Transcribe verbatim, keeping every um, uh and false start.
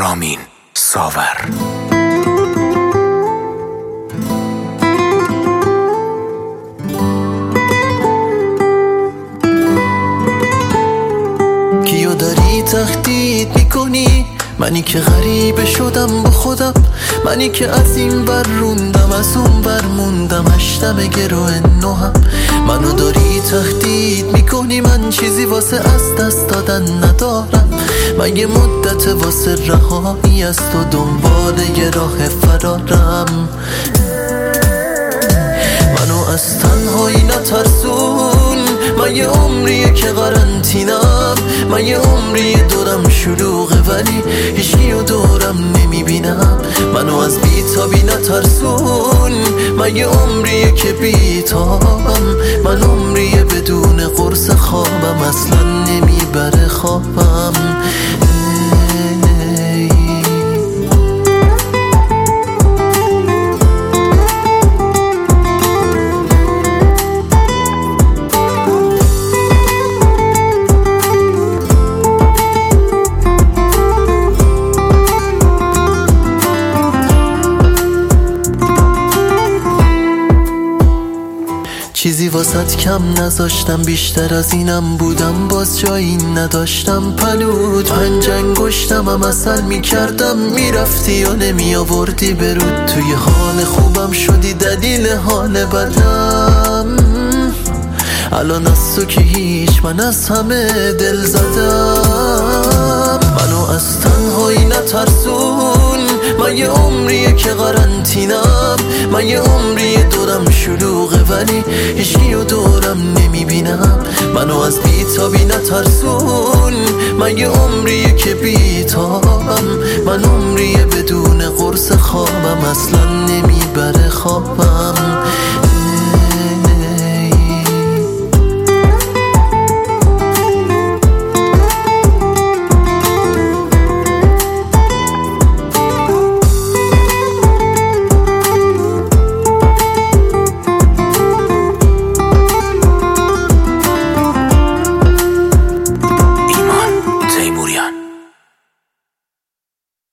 رامین ساور. کیو داری تهدید میکنی؟ منی که غریبه شدم با خودم، منی که از این ور روندم از اون ور موندم، هشتم گروه نهم. منو داری تهدید میکنی، من چیزی واسه از دست دادن ندارم. من یه مدت واسه رهایی از تو دنبال یه راه فرارم. منو از تنهایی نترسون، من یه عمریه که قرنطینم. من یه عمریه دورم شلوغه ولی هیچکیو دورم نمیبینم. منو از بیتابی نترسون، من یه عمریه که بیتابم. من عمریه بدون قرص خوابم، اصلا نمیبره خوابم. چیزی واسط کم نذاشتم، بیشتر از اینم بودم باز جایی نداشتم. پلود پنج انگشتم هم اصل میکردم، میرفتی و نمی آوردی برود. توی حال خوبم شدی دلیل حال بدم. الان از تو که هیچ، من از همه دل زدم. منو از تنهایی نترسون، من یه عمریه که قرنطینم. من یه عمریه دورم شلوغه ولی هیچکیو دورم نمیبینم. منو از بیتابی نترسون، من یه عمریه که بیتابم. من عمریه